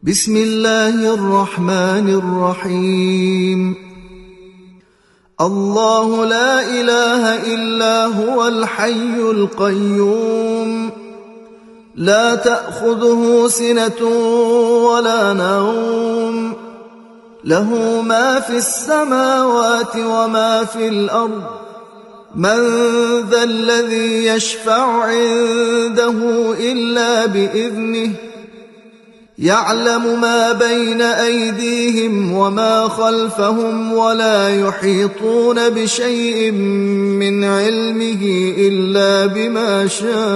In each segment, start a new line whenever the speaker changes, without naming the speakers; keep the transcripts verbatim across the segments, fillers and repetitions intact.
بسم الله الرحمن الرحيم. الله لا إله إلا هو الحي القيوم، لا تأخذه سنة ولا نوم، له ما في السماوات وما في الأرض، من ذا الذي يشفع عنده إلا بإذنه، يعلم ما بين أيديهم وما خلفهم، ولا يحيطون بشيء من علمه إلا بما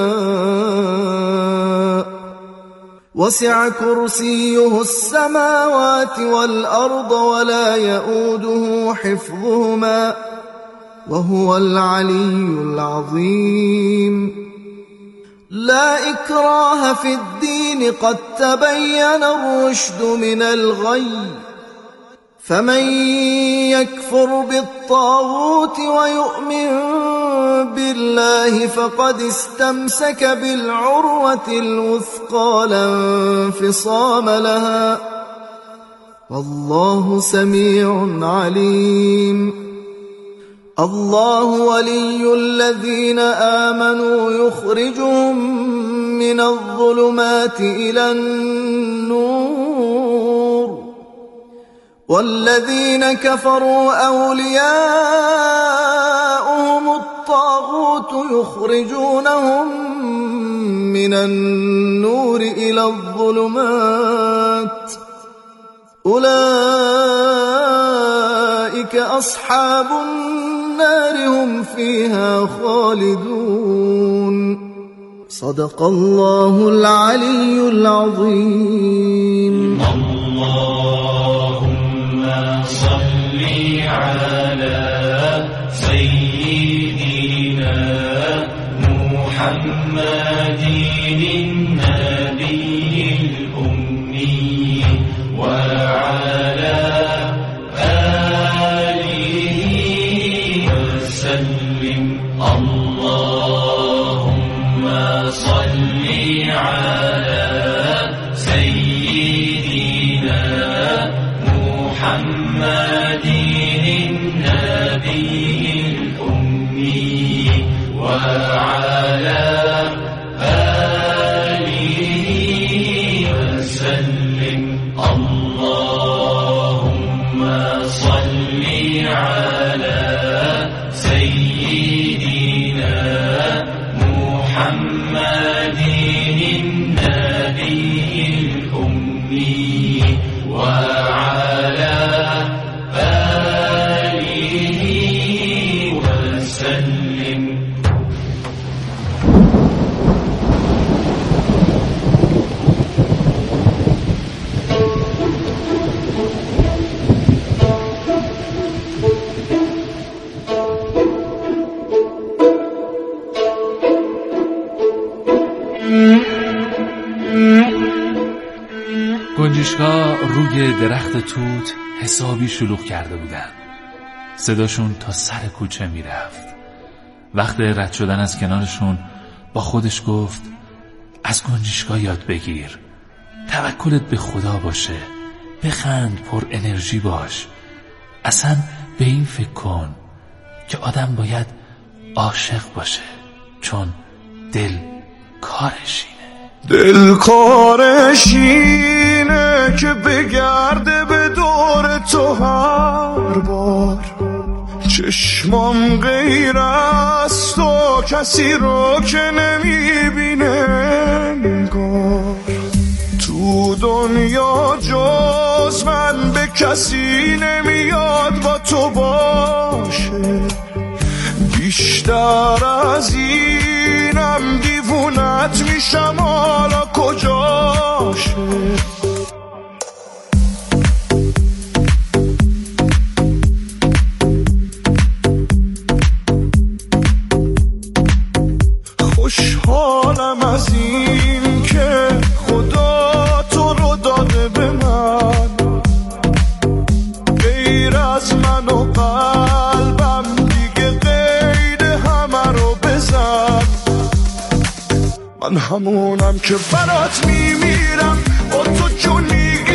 شاء، وسع كرسيه السماوات والأرض ولا يؤوده حفظهما، وهو العلي العظيم. لا إكراه في الدين، قد تبين الرشد من الغي، فمن يكفر بالطاغوت ويؤمن بالله فقد استمسك بالعروة الوثقى لا انفصام لها، والله سميع عليم. الله ولي الذين آمنوا يخرجهم من الظلمات إلى النور، والذين كفروا أولياؤهم الطاغوت يخرجونهم من النور إلى الظلمات، أولئك أصحاب النار هم فيها خالدون. صدق الله العلي العظيم.
اللهم صل على سيدنا محمد النبي الأمي وعلى اللهم صل على سيدنا محمد النبي الأمي وعلى آله وسلم. اللهم صل على سيدنا محمد النبي الأمي وعلى آله وسلم.
گنجشک‌ها روی درخت توت حسابی شلوغ کرده بودن. صداشون تا سر کوچه میرفت. وقت رد شدن از کنارشون با خودش گفت از گنجشک‌ها یاد بگیر، توکلت به خدا باشه، بخند، پر انرژی باش. اصلا به این فکر کن که آدم باید عاشق باشه، چون دل کارشینه.
دل کارشینه که بگرده به دور تو هر بار، چشمام غیر از تو کسی رو که نمیبینه انگار، تو دنیا جز من به کسی نمیاد با تو باشه، بیشتر از اینم دیوونت میشم، حالا کجاشه؟ خوشحالم از این که خدا تو رو داده به من، غیر از من و قلبم دیگه قید همه رو بزن. من همونم که برات میمیرم، با تو جونی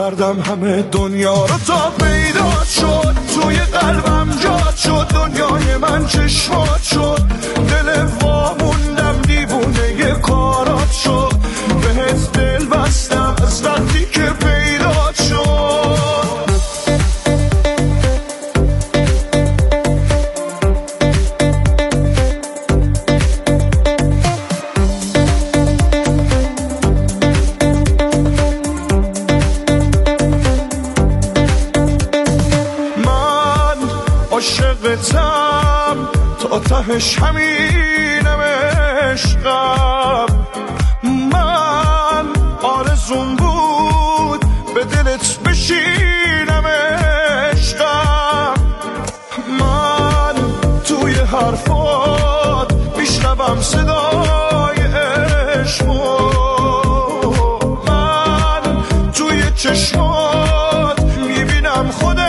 کردم همه دنیا رو تا پیدا شد، توی قلبم جات شد، دنیای من چشمات شد، دل واموندم دیوونه یه کارات شد، بهت دل بستم از وقتی که پیدا شد. عاشقتم تا تهش همینم عشقم، من آرزون بود به دلت بشینم عشقم، من توی حرفات میشنوم صدای عشقو، من توی چشمات میبینم خود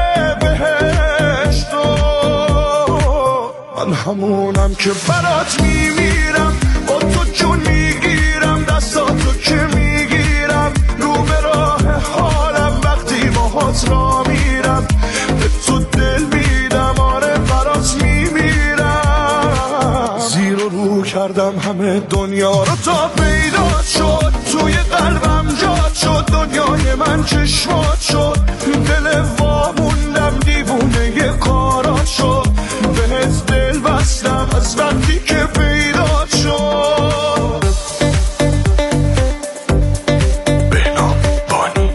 من همونم که برات میمیرم، با تو جون میگیرم، دستاتو که میگیرم، رو به راه حالم وقتی باهات را میرم، به تو دل میدم، آره برات میمیرم. زیر و رو کردم همه دنیا رو تا پیدا شد، توی قلبم جات شد، دنیای من چشمات شد، دل واموندم دیوونه یه کارات شد، بهت دل بستم از وقتی که پیدا شد. بهنام بانی.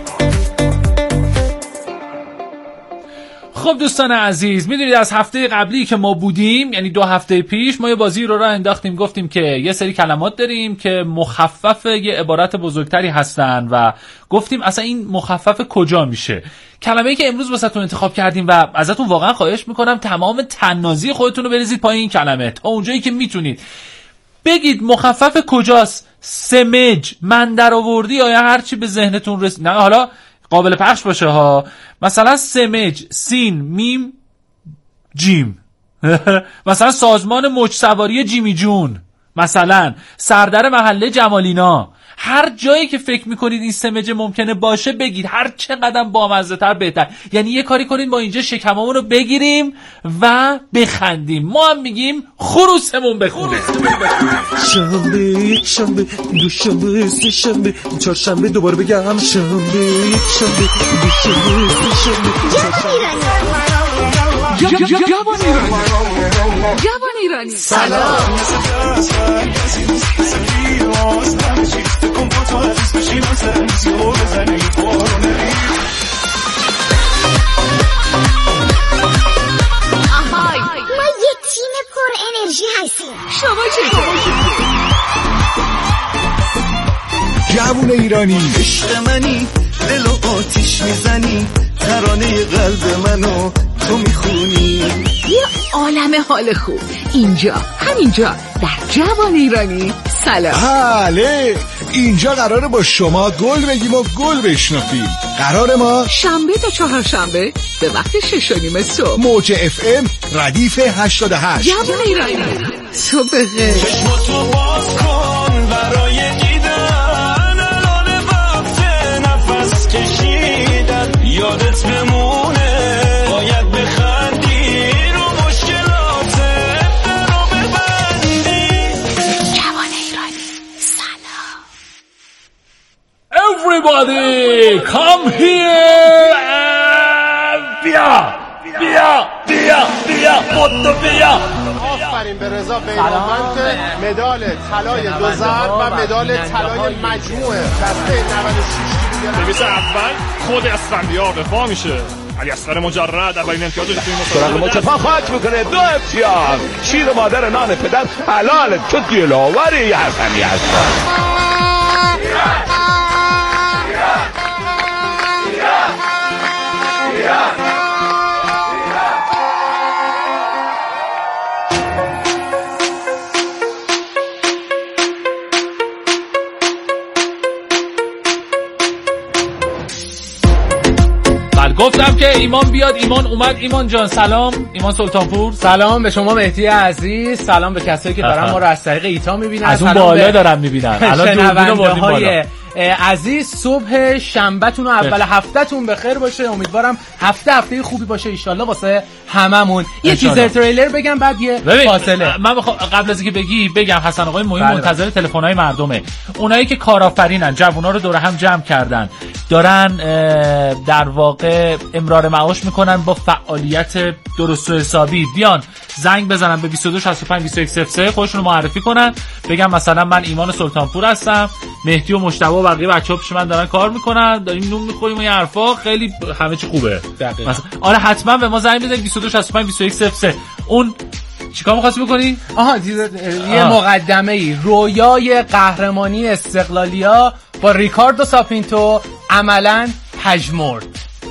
خب دوستان عزیز، میدونید از هفته قبلی که ما بودیم، یعنی دو هفته پیش، ما یه بازی رو راه انداختیم، گفتیم که یه سری کلمات داریم که مخفف یه عبارت بزرگتری هستن و گفتیم اصلا این مخفف کجا میشه. کلمه‌ای که امروز واسهتون انتخاب کردیم و ازتون واقعا خواهش میکنم تمام طنازی خودتون رو بریزید پای این کلمه تا اونجایی که میتونید بگید مخفف کجاست. سمج، من در آوردی یا هر چی به ذهنتون رسید، نه حالا قابل پخش باشه ها، مثلا سمج، سین، میم، جیم مثلا سازمان موج سواری جیمی جون، مثلا سردر محله جمالینا. هر جایی که فکر میکنید این سمج ممکنه باشه بگید، هر چقدر بامزه تر بهتر. یعنی یه کاری کنید ما اینجا شکممون رو بگیریم و بخندیم. ما هم میگیم خروسمون بخونه.
شنبه، یک شنبه، دو شنبه، سه شنبه، چهار شنبه، دوباره بگم شنبه، یک شنبه، دو شنبه، سه شنبه، چهار شنبه.
جوان ایرانی، جوان ایرانی، سلام.
آهای، ما یک تیم پر انرژی هستیم.
شما چطور؟
جوون ایرانی،
عشق منی، دل و آتیش میزنی، ترانه قلب منو تو میخونی.
یه عالم حال خوب اینجا، همینجا در جوان ایرانی. سلام.
بله، اینجا قراره با شما گل بگیم و گل بشنفیم. قرار ما
شنبه تا چهارشنبه به وقت شش و نیم صبح،
موج اف ام ردیف هشتاد و هشت.
جوان ایرانی، تو بخیر.
چشماتو باز کن برای دیدن، الان وقت نفس کشیدن، یادت بمونه باید بخندی، رو مشکلات رو ببندی.
جوان ایرانی، سلام.
Everybody come here and بیا بیا بیا بیا خودتو بیا.
آفرین به رضا بیرانوند، مدال طلای دو ضرب و مدال طلای مجموعه دسته نود و شش کیلوگرم.
نویس اول خود اسفندیار دفاع میشه. علی اصغر مجرد اولین امتیازش توی مسابقه
متفاوت میکنه. دو امتیاز. شیر مادر نان پدر حلاله، تو دلاوری یه حسنی هست.
گفتم که ایمان بیاد. ایمان اومد. ایمان جان سلام. ایمان سلطانپور
سلام به شما مهدی عزیز، سلام به کسایی که دارن ما رو از طریق ایتا میبینن،
از اون بالا دارن میبینن. الان دوربینو بردیم بالا.
عزیز صبح شنبهتون و اول هفتهتون بخیر باشه. امیدوارم هفته هفته خوبی باشه ان شاء الله واسه هممون. یه تیزر تریلر بگم بعد یه فاصله.
من بخوا... قبل از اینکه بگی بگم حسن آقای مهم منتظر تلفن‌های مردمه. اونایی که کارآفرینن، جوونا رو دور هم جمع کردن، دارن در واقع امرار معاش میکنن با فعالیت درست و حسابی، بیان زنگ بزنن به بیست و دو شصت و پنج بیست و یک صفر سه، خودشون رو معرفی کنن، بگم مثلا من ایمان سلطانپور هستم، مهدی و مجتبی و بقیه بچه‌ها پیش من دارن کار میکنن، داریم نون میخوریم و این حرفا، خیلی همه چی خوبه. مثلا آره حتما به ما زنگ بزنید بیست و دو شصت و پنج بیست و یک صفر سه. اون چیکار می‌خواستی بکنی؟
آها یه مقدمه‌ای. رویای قهرمانی استقلالیا با ریکاردو ساپینتو عملاً پژمرد.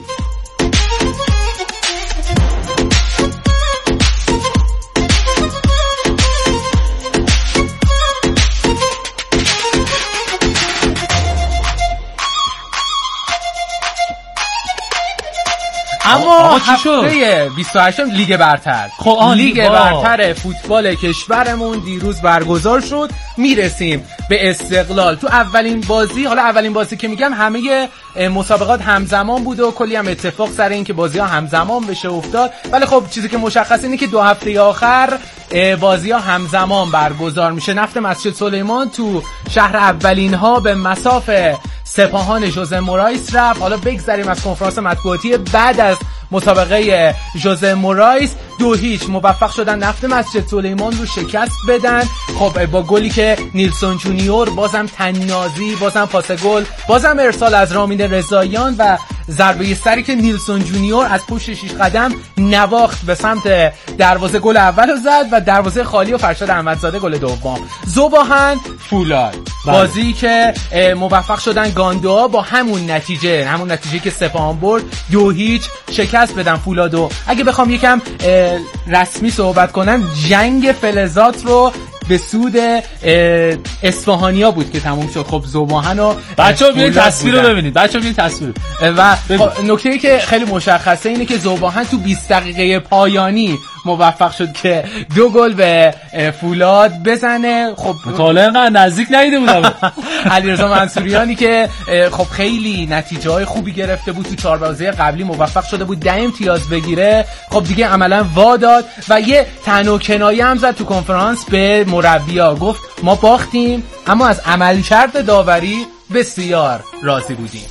اما هفته بیست و هشتم لیگ برتر خب لیگ برتر فوتبال کشورمون دیروز برگزار شد. میرسیم به استقلال. تو اولین بازی، حالا اولین بازی که میگم همه مسابقات همزمان بود و کلی هم اتفاق سر این که بازی ها همزمان بشه افتاد، ولی خب چیزی که مشخص اینه که دو هفته آخر بازی ها همزمان برگزار میشه. نفت مسجد سلیمان تو شهر اولین ها به مصاف سپاهان ژوزه مورایس رفت. حالا بگذریم از کنفرانس مطبوعاتی بعد از مسابقه ژوزه مورایس، دو هیچ موفق شدن نفت مسجد سلیمان رو شکست بدن. خب با گلی که نیلسون جونیور، بازم تنازی، بازم پاس گل، بازم ارسال از رامین رضاییان و ضربه سری که نیلسون جونیور از پشت شیش قدم نواخت به سمت دروازه، گل اولو زد و دروازه خالی و فرشاد احمدزاده گل دوم. ذوباهن فولاد بازی که موفق شدن گاندوها با همون نتیجه، همون نتیجه که سپاهان برد، دو هیچ شکست بدن فولادو. اگه بخوام یکم رسمی صحبت کنم، جنگ فلزات رو به سود اصفهانیا بود که تموم شد. خب ذوباهن و
بچه‌ها بیاین تصویر رو ببینید، بچه‌ها بیاین تصویر.
و نکته‌ای که خیلی مشخصه اینه که ذوباهن تو بیست دقیقه پایانی موفق شد که دو گل به فولاد بزنه. خب
تا اینقدر نزدیک ندیده بودم.
علیرضا منصوریانی که خب خیلی نتیجه‌های خوبی گرفته بود تو چهار بازی قبلی، موفق شده بود ده امتیاز بگیره. خب دیگه عملاً وا داد و یه تن و کنایه هم زد تو کنفرانس به مربی‌ها. گفت ما باختیم اما از عملکرد داوری بسیار راضی بودیم.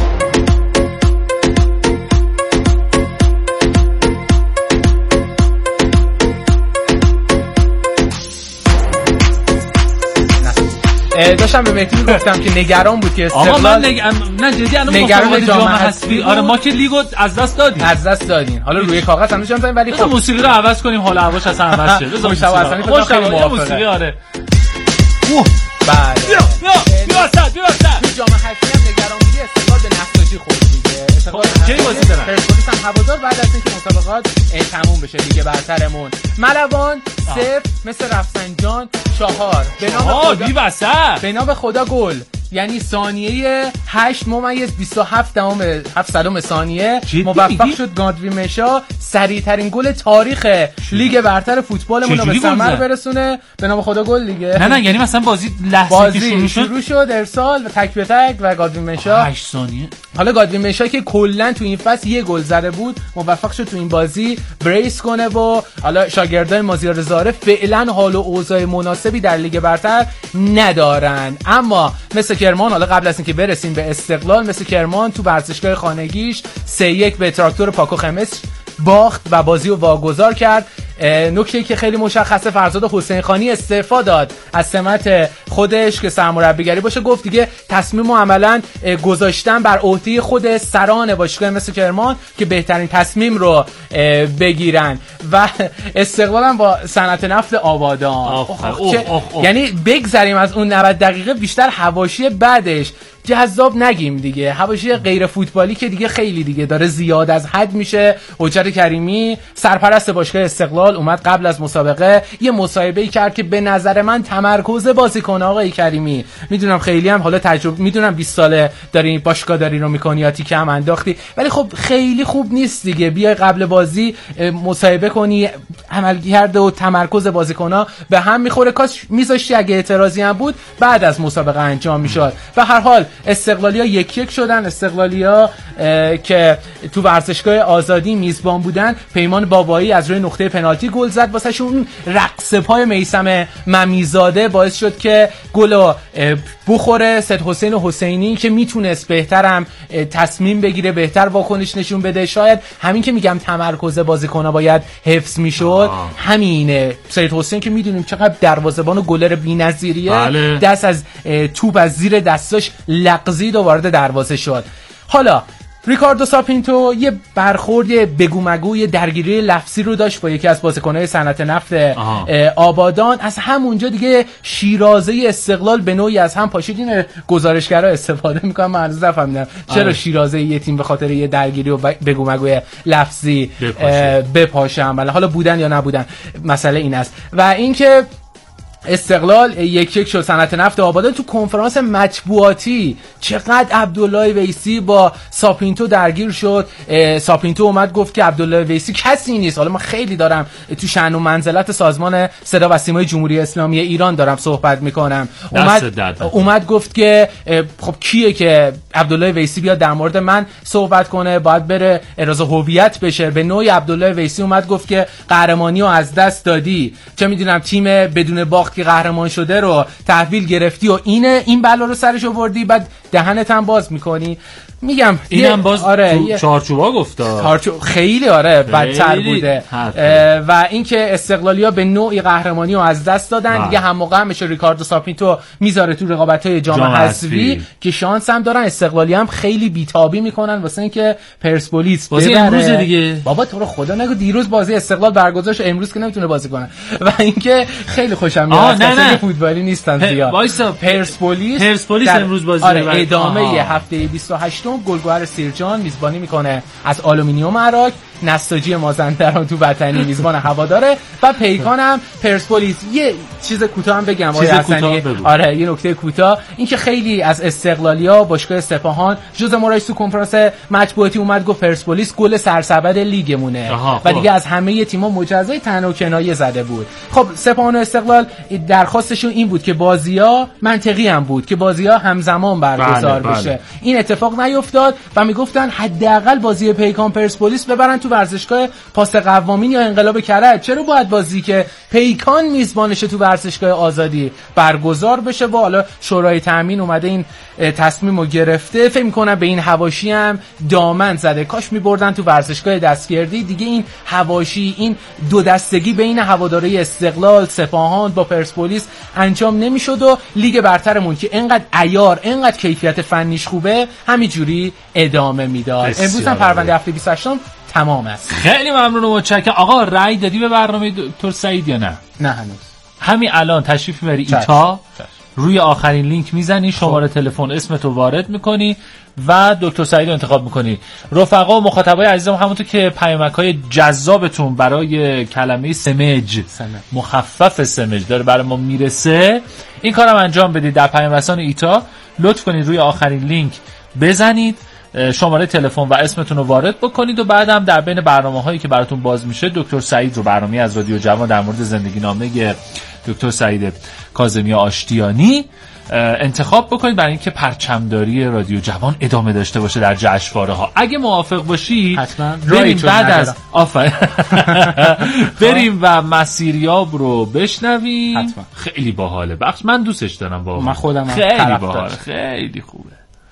داشتم به مهدی گفتم که نگران بود که استقلال.
آقا من نگ... نه جدی الان
نگران جام حذفی.
آره ما که لیگو از دست دادیم.
از دست دادین. حالا روی کاغذ هم نشون ولی
خب موسیقی رو عوض کنیم، حالا هواش اصلا عوض شه. بذار موسیقی موسیقی آره. اوه
بله.
بیا بیا بیا وسط بیا وسط.
تو جام حذفی هم نگران بودی استقلال به نقاشی خورد دیگه. استقلال
کی بازی دارن؟
پرسپولیس هم هوادار بعد از اینکه مسابقات تموم بشه لیگ برترمون. ملوان صفر مثل رفسنجان چهار. به نام خدا
بی وسط.
به نام خدا گل. یعنی ثانیه هشت ممیز بیست و هفت دهم هفت صدم ثانیه موفق شد گاندوی مشا سریع ترین گل تاریخ لیگ برتر فوتبالمون رو به ثمر برسونه. به نام خدا گل دیگه.
نه نه یعنی مثلا بازی لحظه
بازی
که شروع شد
شروع شد ارسال و تک به تک و گاندوی مشا
هشت ثانیه.
حالا گاندوی مشا که کلا تو این فصل یه گل زده بود، موفق شد تو این بازی بریس کنه و حالا شاگردای مازیار رضا فعلا حال و اوضاع مناسبی در لیگ برتر ندارن. اما مثل کرمان، حالا قبل از اینکه برسیم به استقلال، مثل کرمان تو ورزشگاه خانگیش سه یک به تراکتور پاکو خمس باخت و بازی رو واگذار کرد. نکته‌ای که خیلی مشخصه، فرزاد حسین خانی استعفا داد از سمت خودش که سرمربیگری باشه. گفت دیگه تصمیم عملاً گذاشتن بر عهده خود سران باشگاه مثل کرمان که بهترین تصمیم رو بگیرن و استقلال هم با صنعت نفت آبادان. یعنی بگذریم از اون نود دقیقه، بیشتر حواشی بعدش جذاب نگیم دیگه، حواشی غیر فوتبالی که دیگه خیلی دیگه داره زیاد از حد میشه. حجت کریمی سرپرست باشگاه استقلال اومد قبل از مسابقه یه مصاحبه‌ای کرد که به نظر من تمرکز بازیکن‌ها میکنه آقای کریمی. میدونم خیلی هم حالا تجربه، میدونم بیست ساله داری باشگاه داری رو میکنی یا تیکه هم انداختی، ولی خب خیلی خوب نیست دیگه. بیای قبل بازی مصاحبه کنی، عملکرد و تمرکز بازیکن‌ها به هم میخوره. کاش میذاشتی اگه اعتراضی هم بود بعد از مسابقه انجام میشد. به هر حال استقلالیا یک یک شدن. استقلالیا که تو ورزشگاه آزادی میزبان بودن، پیمان بابایی از روی نقطه پنالتی گل زد واسه شون. رقص پای میثم ممیزاده باعث شد که گل بخوره. سید حسین حسینی که میتونست بهترم تصمیم بگیره، بهتر واکنش نشون بده. شاید همین که میگم تمرکز بازیکن‌ها باید حفظ میشد همینه. سید حسین که میدونیم چقدر دروازه‌بان و گلر بی‌نظیریه، بله. دست از توپ از زیر دستاش لغزید و وارد دروازه شد. حالا ریکاردو ساپینتو یه برخورد بگو مگوی درگیری لفظی رو داشت با یکی از بازیکن‌های صنعت نفت آبادان. از همونجا دیگه شیرازه استقلال به نوعی از هم پاشید. این گزارشگرا استفاده میکنن، من هنوز نفهمیدم چرا شیرازه یه تیم به خاطر یه درگیری و بگو مگوی لفظی بپاشه. عملا حالا بودن یا نبودن مسئله این است. و اینکه استقلال یک یک شد صنعت نفت آبادان. تو کنفرانس مطبوعاتی چقدر عبدالله ویسی با ساپینتو درگیر شد. ساپینتو اومد گفت که عبدالله ویسی کسی نیست. حالا من خیلی دارم تو شأن و منزلت سازمان صدا و سیمای جمهوری اسلامی ایران دارم صحبت میکنم. اومد اومد گفت که خب کیه که عبدالله ویسی بیاد در مورد من صحبت کنه، باید بره اعراض هویت بشه. به نوعی عبدالله ویسی اومد گفت که قهرمانی رو از دست دادی، چه میدونم تیم بدون باخت که قهرمان شده رو تحویل گرفتی و اینه این بلا رو سرش آوردی، بعد دهنت هم باز میکنی. میگم
اینم باز
آره
تو چارچوبا گفتا
چارچوب خیلی آره بدتر بوده. و اینکه استقلالیا به نوعی قهرمانی رو از دست دادن با. دیگه هم موقع میشه ریکاردو ساپینتو میذاره تو رقابت‌های جام حذفی که شانس هم دارن. استقلالی هم خیلی بیتابی میکنن واسه اینکه پرسپولیس
بازی امروز دیگه.
بابا تو رو خدا نگو دیروز بازی استقلال برگزار شد، امروز که نمیتونه بازی کنه. و اینکه خیلی خوشم میاد اصلا فوتبالی نیستن زیاد.
وایسا
پرسپولیس
پرسپولیس امروز بازی
آره ادامه هفته بیست و هشتم گلگهر سیرجان میزبانی میکنه از آلومینیوم عراق. نساجی مازندران تو وطنی میزبان هواداره و پیکان هم پرسپولیس. یه چیز کوتاه هم بگم آقای حسنی. آره یه نکته کوتاه، این که خیلی از استقلالیا باشگاه سپاهان جوز مورایس تو کنفرانس مطبوعاتی اومد گفت پرسپولیس گل سرسبد لیگمونه و دیگه از همه تیم‌ها مجازای تنها و کنایه زده بود. خب سپاهان و استقلال درخواستشون این بود که بازی‌ها منطقی هم بود که بازی‌ها همزمان برگزار بله، بشه. بله. این اتفاق نیفتاد و میگفتن حداقل بازی پیکان پرسپولیس ببرن تو ورزشگاه پاس قوامین یا انقلاب کرج. چرا باید بازی که پیکان میزبانشه تو ورزشگاه آزادی برگزار بشه؟ و حالا شورای تامین اومده این تصمیمو گرفته. فکر می‌کنم به این حواشی هم دامن زده. کاش می‌بردن تو ورزشگاه دستگردی. دیگه این حواشی، این دو دستگی بین هواداری استقلال سپاهان با پرسپولیس انجام نمی‌شد و لیگ برترمون که اینقدر عیار، اینقدر کیفیت فنیش خوبه همینجوری ادامه میداد. امروز هم پرونده هفته بیست و هشتم تمام است.
خیلی ممنون و متشکرم. آقا رأی دادی به برنامه دکتر سعید یا نه؟
نه هنوز.
همین الان تشریف میبری ایتا، روی آخرین لینک میزنی، شماره تلفن اسمتو وارد میکنی و دکتر سعید رو انتخاب میکنی. رفقا و مخاطبای عزیزم، همونطور که پیامک‌های جذابتون برای کلمه سمج مخفف سمج داره برای ما میرسه، این کارم انجام بدید. در پیام رسان ایتا لطف کنید روی آخرین لینک بزنید، شماره تلفن و اسمتون رو وارد بکنید و بعدم در بین برنامه‌هایی که براتون باز میشه دکتر سعید رو، برنامه از رادیو جوان در مورد زندگی نامه دکتر سعید کاظمی آشتیانی انتخاب بکنید برای اینکه پرچمداری رادیو جوان ادامه داشته باشه در جشنواره ها. اگه موافق باشی بریم بعد از آفرین بریم و مسیریاب رو بشنویم. حتما. خیلی باحاله بخش، من دوستش دارم واقعا.
من خودم
خیلی باحاله، خیلی خوبه.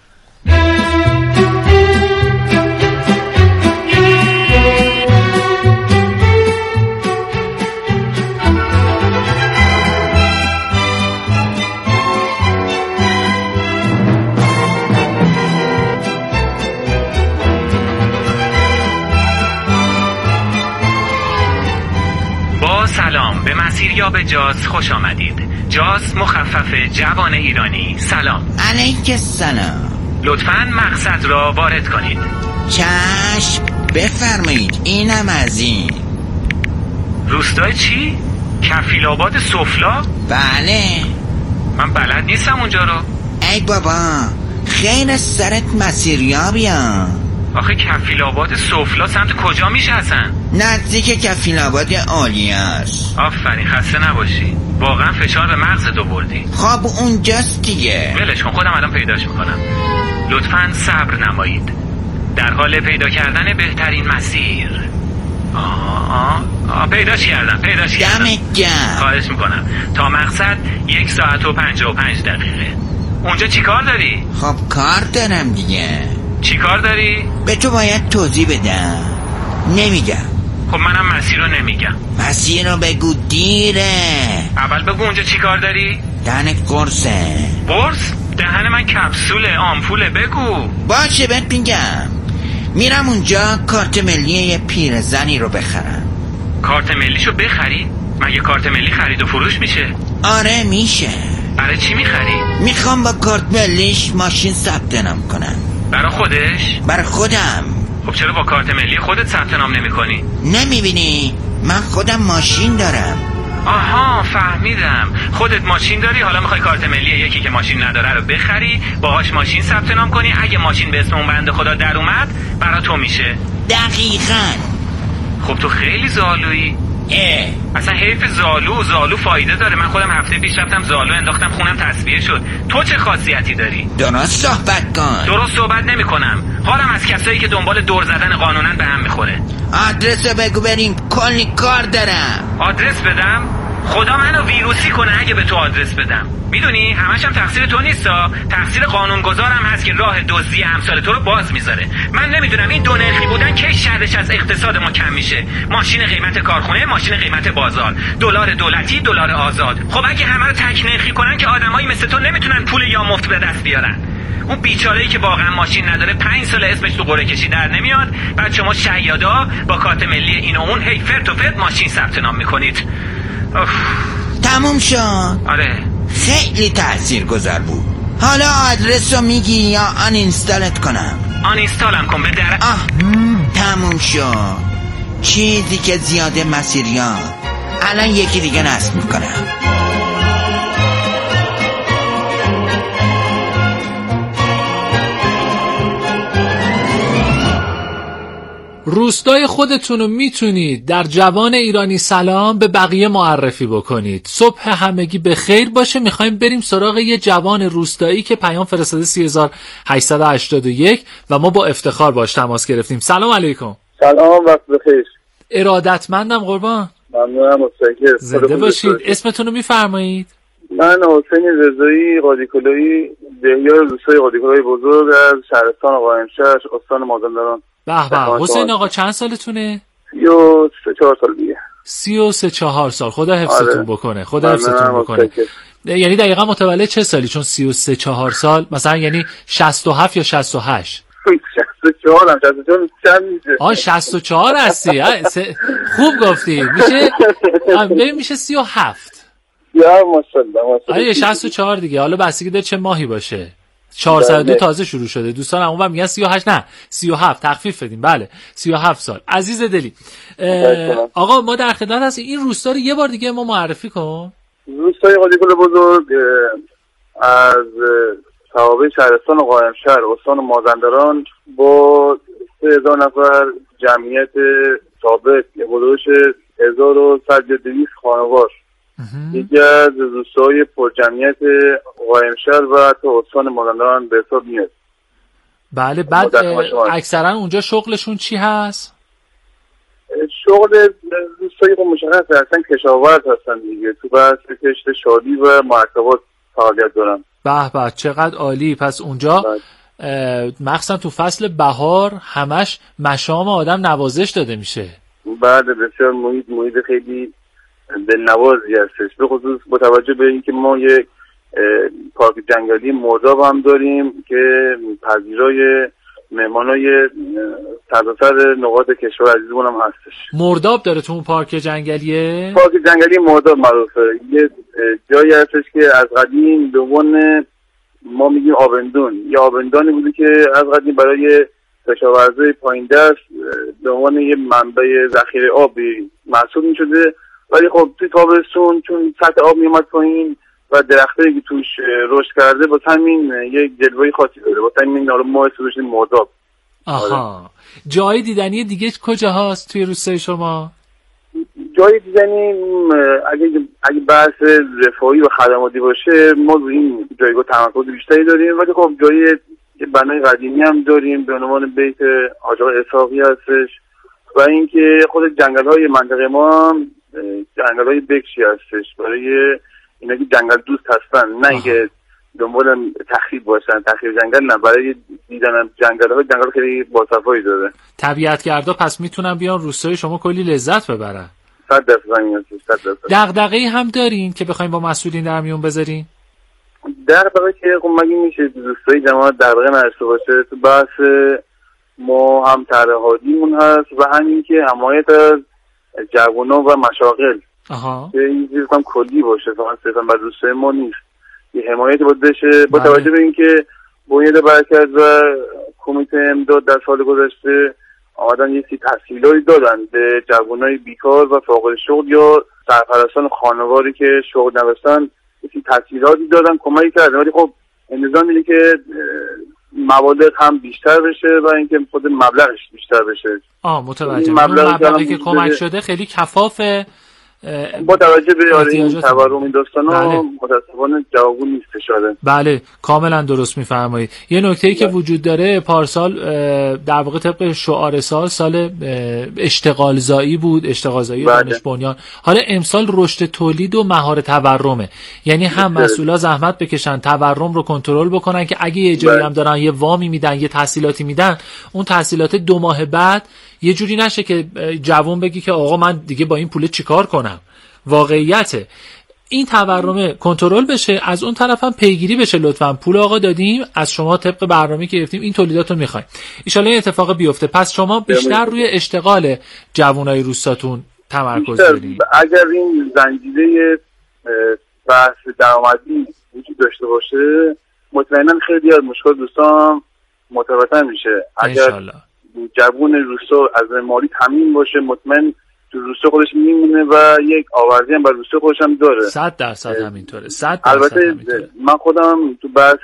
سلام، به مسیریاب جاز خوش آمدید. جاز مخفف جوان ایرانی. سلام
علیک السلام.
لطفاً مقصد را وارد کنید.
چشم بفرمایید. اینم از این.
روستای چی؟ کفیل‌آباد سفلا؟
بله.
من بلد نیستم اونجا رو.
ای بابا خیر از سرت مسیریابیا.
آخه کفیل آباد سفلا سمت کجا میشه اصلا؟
نزدیک کفیل آباد عالی است.
آفرین، خسته نباشی. واقعا فشار به مغزت آوردی.
خب اونجاست دیگه.
ولش کن، خودم الان پیداش میکنم. لطفاً صبر نمایید. در حال پیدا کردن بهترین مسیر. آه آه آه پیداش کردم پیداش کردم.
دمت گرم.
خواهش میکنم. تا مقصد یک ساعت و پنجاه و پنج دقیقه. اونجا چی کار داری؟
خب کار دارم دیگه.
چی کار داری؟
به تو باید توضیح بدم. نمیگم.
خب منم مسیر رو نمیگم.
مسیر رو بگو دیره.
اول بگو اونجا چی کار داری؟
دهنت قرصه.
قرص؟ دهن من کپسوله، آمپوله، بگو.
باشه بهت میگم. میرم اونجا کارت ملی یه پیرزنی رو بخرم.
کارت ملیشو بخری؟ مگه کارت ملی خرید و فروش میشه؟
آره میشه.
برای چی میخری؟
میخوام با کارت ملیش ماشین ثبت نام کنم.
برای خودش؟
برای خودم.
خب چرا با کارت ملی خودت ثبت نام نمی کنی؟
نمیبینی؟ من خودم ماشین دارم.
آها فهمیدم. خودت ماشین داری، حالا میخوای کارت ملی یکی که ماشین نداره رو بخری، باهاش ماشین ثبت نام کنی، اگه ماشین به اسم اون بنده خدا در اومد برا تو میشه.
دقیقاً.
خب تو خیلی زالویی.
اه.
اصلا حیف زالو زالو فایده داره. من خودم هفته پیش رفتم زالو انداختم خونم تصفیه شد. تو چه خاصیتی داری؟
درست صحبت کن.
درست صحبت نمی کنم. حالم از کسایی که دنبال دور زدن قانونن به هم میخوره.
آدرس بگو بریم، کلی کار دارم.
آدرس بدم؟ خدا منو ویروسی کنه اگه به تو آدرس بدم. میدونی همش هم تقصیر تو نیستا، تقصیر قانونگذارم هست که راه دزدی امثال تو رو باز میذاره. من نمیدونم این دو نرخی بودن کی شرش از اقتصاد ما کم میشه. ماشین قیمت کارخونه، ماشین قیمت بازار، دلار دولتی، دلار آزاد. خب اگه همه رو تک نرخی کنن که آدمایی مثل تو نمیتونن پول یا مفت به دست بیارن. اون بیچاره‌ای که واقعا ماشین نداره پنج سال اسمش تو قرعه کشی در نمیاد، بعد شما شیادا با کارت ملی این و اون هی فرت و فرت ماشین ثبت نام میکنید.
تموم شد.
آره
خیلی تاثیرگذار بود. حالا آدرس رو میگی یا آن اینستالت کنم؟
آن اینستالم کن به در.
آه تموم شد. چیزی که زیاده مسیریان. الان یکی دیگه نصب میکنم.
روستای خودتون رو میتونید در جوان ایرانی سلام به بقیه معرفی بکنید. صبح همگی به خیر باشه. میخوایم بریم سراغ یه جوان روستایی که پیام فرستاده سی هزار و هشتصد و هشتاد و یک و ما با افتخار باش تماس گرفتیم. سلام علیکم.
سلام، وقت بخیر.
ارادتمندم قربان.
ممنونم، متشکرم.
زنده باشید. اسمتون رو میفرمایید؟
من حسین رضایی قاضی‌کلایی، دهیار روستای قاضی‌کلایی بزرگ از شهرستان قائمشهر استان مازندران.
به به. حسین آقا چند سالتونه؟
سی و سه چهار سال دیگه.
سی و سه چهار سال. خدا حفظتون
آره.
بکنه. خدا حفظتون بکنه. یعنی دقیقا متولد چه سالی؟ چون سی و سه چهار سال مثلا یعنی شصت و هفت یا شصت و هشت؟
شصت و چهار هم. شصت و چهار چند میشه؟
آه شصت و چهار هستی. خوب گفتی. میشه ببین میشه سی و هفت.
یا ماشاءالله.
آره شصت و چهار دیگه. حالا بستگی داره چه ماهی باشه. چهارصد و دو تازه شروع شده. دوستان اونور میگن سی و هشت. نه سی و هفت. تخفیف بدیم. بله سی و هفت سال. عزیز دلی. آقا ما در خدمت هستیم. این روستا رو یه بار دیگه ما معرفی کن.
روستای قاضی‌کلای بزرگ از توابع شهرستان قائمشهر استان مازندران با سه هزار نفر جمعیت ثابت که حدودش هزار و صد و دویست خانوار، یکی از روستاهای پرجمعیت قائمشهر و تو استان مازندران به حساب میاد.
بله. بعد اکثرا اونجا شغلشون چی هست؟
شغل روستایی خب مشخصه، اصلا کشاورز هستن دیگه. تو بحث کشت شادی و مرکبات فعالیت دارن.
به به چقدر عالی. پس اونجا مخصوصا تو فصل بهار همش مشام آدم نوازش داده میشه.
بعد بسیار محیط محیط خیلی دلنوازی هستش، به خصوص با توجه به اینکه ما یک پارک جنگلی مرداب هم داریم که پذیرای مهمانای سرتاسر نقاط کشور عزیزمون هم هستش.
مرداب داره تو اون پارک جنگلیه؟
پارک جنگلی مرداب معروفه. یه جایی هستش که از قدیم به عنوان ما میگیم آبندون، یا آبندانی بوده که از قدیم برای کشاورزای پایین دست به عنوان یه منبع ذخیره آبی محسوب میشده، ولی خب توی تابستون چون سطح آب میومد پایین و درختایی که توش رشد کرده با همین یک جلوه‌ی خاصی داره، با همین حالا ما اسمش مرداب.
آها. جای دیدنی دیگه کجا هست توی روستای شما؟
جای دیدنی اگه اگه بحث رفاهی و خدماتی باشه ما روی این جایگاه تمرکز بیشتری داریم، ولی خب جای بنای قدیمی هم داریم به عنوان بیت حاج آقا اسحاقی هستش و اینکه خود جنگل‌های منطقه ما هم جنگل‌های بکشی هستش برای اینا که جنگل دوست هستن، نه اینکه دنبال تخریب باشن. تخریب جنگل نه، برای دیدن جنگل‌ها جنگل خیلی باصفایی داره.
طبیعتگردا پس میتونن بیان روستای شما کلی لذت ببرن.
صد درصد این هست. صد درصد.
دغدغه‌ای هم دارین که بخواید با مسئولین در میون بذارین؟
دغدغه که خب مگه میشه دوستای جماعت دغدغه نداشته باشه؟ تو بحث ما هم طرح‌هادیمون هست و همین که حمایت از جوونا و مشاغل.
آها.
که این چیز هم کلی باشه، فقط صرفا بر دوستای ما نیست. یه حمایت باید بشه با توجه به اینکه بنیاد برکت و کمیته امداد در سال گذشته آمدن یه سی تسهیلاتی دادن به جوانای بیکار و فاقد شغل یا سرپرستان خانواری که شغل نداشتن، یه سی تسهیلاتی دادن، کمکی کردن. ولی خب انتظار میره که مبالغ هم بیشتر بشه و اینکه خود مبلغش بیشتر بشه.
آه متوجه. مبلغی, مبلغی که کمک شده خیلی کفافه
با توجه به این تورم این داستانا متاسفانه جواب نیست شده.
بله کاملا درست میفرمایید. یه نکته‌ای که وجود داره، پارسال در واقع طبق شعار سال سال اشتغال زایی بود، اشتغال زایی دانش بنیان. حالا امسال رشد تولید و مهار تورمه، یعنی هم مسئولا زحمت بکشن تورم رو کنترل بکنن که اگه یه جایی هم دارن یه وامی میدن یه تحصیلاتی میدن، اون تحصیلات دو ماه بعد یه جوری نشه که جوون بگی که آقا من دیگه با این پول چیکار کنم. واقعیته این تورم کنترل بشه، از اون طرف هم پیگیری بشه. لطفاً پول آقا دادیم، از شما طبق برنامه‌ای که گرفتیم این تولیدات رو می‌خوایم، ان شاءالله این اتفاق بیفته. پس شما بیشتر روی اشتغال جوانای روستاتون تمرکز دارید.
اگر این زنجیره بحث درآمدی وجود داشته باشه، مطمئناً خیلی از مشکل دوستان متواتر میشه. اگر جوان روستا از مالی تامین باشه، مطمئن تو روستا خودش میمونه و یک آوردی هم بر روستا خودش هم داره.
صد درصد همینطوره. صد
درصد البته همینطوره. من خودم تو بحث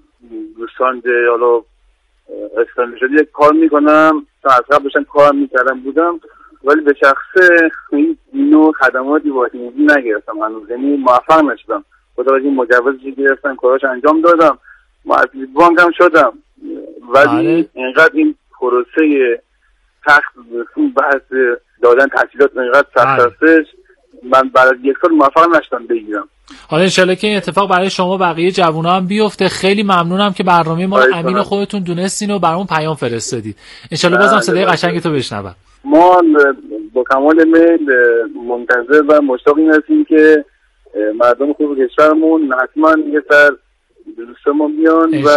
دوستان حالا استانشادی یک کار میکنم، تا از قبل داشتم کار میکردم بودم، ولی به شخصه اینو خدماتی باید نگرفتم هنوز، یعنی موفق نشدم. خدا این مجوزی گرفتم، کاراش انجام دادم، معرفی بانک هم شدم، ولی اینقدر این پروسه تخت بحث دادن تحصیلات اینقدر سخت هستش، من بعد یک سال موفق نشدم بگیرم.
حالا انشالله که این اتفاق برای شما بقیه جوونا هم بیفته. خیلی ممنونم که برنامه ما رو امین خودتون دونستین و برامون پیام فرستادید. انشالله بازم صدای قشنگتو بشنوم.
ما با کمال میل منتظر و مشتاق این هستیم که مردم خوب کشورمون حتما یه سر دوستمون بیان و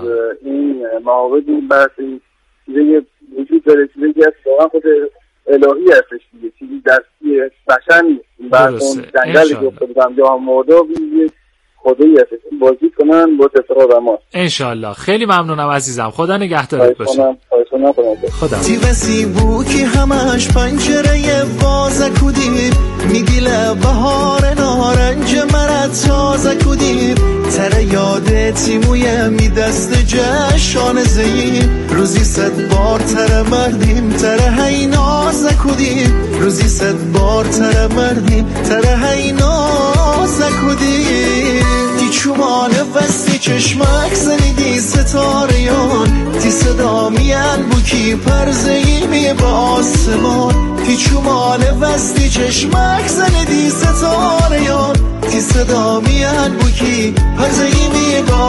این معاود این بحث چیزی وجود داره، چیزی که واقعا خود الهی هستش دیگه، چیزی دستی بشر نیست. بعد اون جنگلی که افتادم جا مرداب خدایی هستش، بازی کنن با تفرا و ما.
انشالله. خیلی ممنونم عزیزم، خدا نگهدارت باشه.
خدا.
تیوسی بو که همش پنجره باز کودیم، میگیله بهار نارنج مرد تازه کودیم، تره یاده تیموی می دست جشان زییم، روزی صد بار تره مردیم تره هی ناز کودیم، روزی صد بار تره مردیم تره هی ناز کودیم. تی چومان وستی چشمک زنیدی ستاریان، تی صدا میان بوکی پرزیمی با آسمان، تی چومان وستی چشمک زنیدی ستاریان، تی صدا میان بوکی پرزیمی با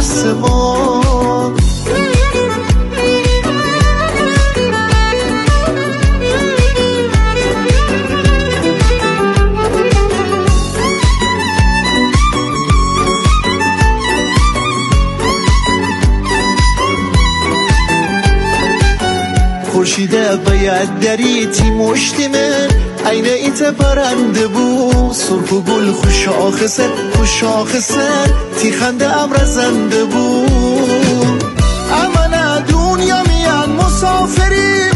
آسمان. خورشیده باید دری تی مشتی من، عین ایت پرنده بود، سرخ و گل خوش آخسر خوش آخسر، تی خنده ام رزنده بود. امن دنیا میان مسافری،